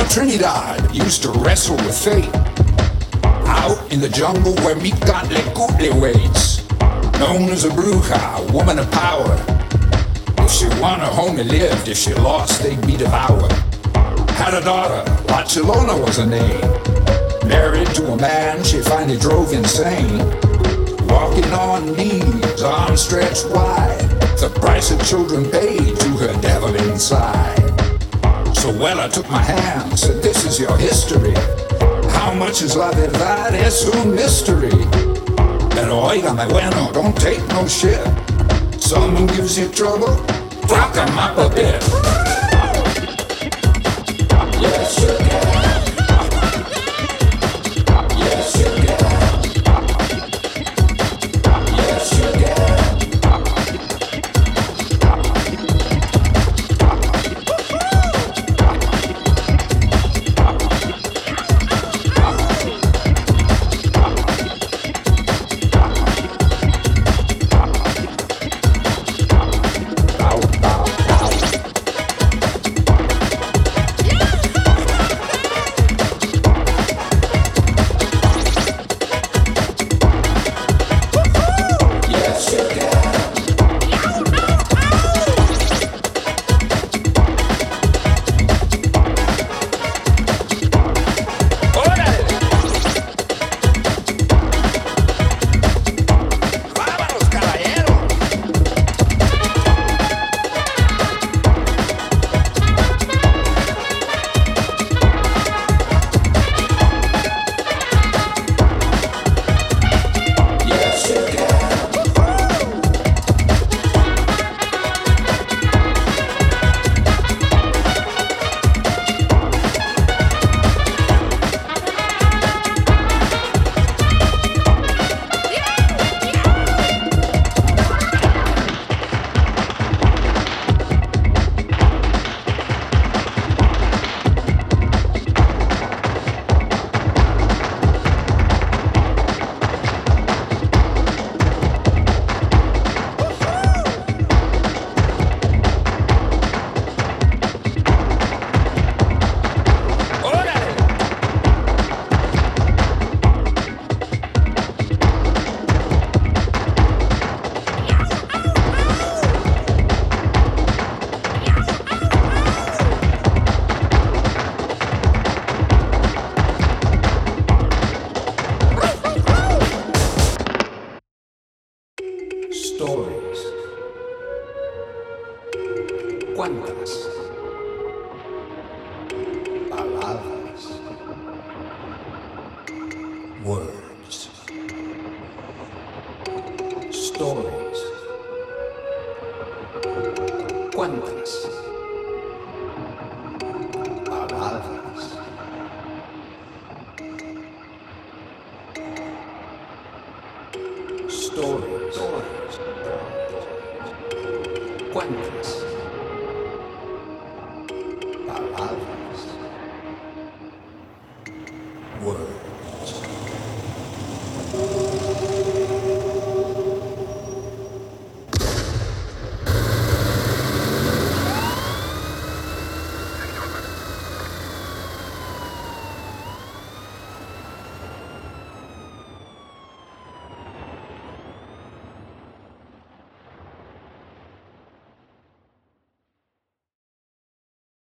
Trinidad used to wrestle with fate. Out in the jungle where Mictlantecuhtli waits. Known as a bruja, a woman of power. If she won, her homie lived. If she lost, they'd be devoured. Had a daughter, Barcelona was her name. Married to a man she finally drove insane. Walking on knees, arms stretched wide. The price of children paid to her devil inside. So well I took my hand, said this is your history. How much is la verdad? Es un mystery. Pero oígame bueno, don't take no shit. Someone gives you trouble, fuck 'em up a bit. Yes, you can. Yes, you can. Yes, you can. ¿Cuántas palabras? Words. Stories. ¿Cuántas palabras? Stories. ¿Cuántas palabras?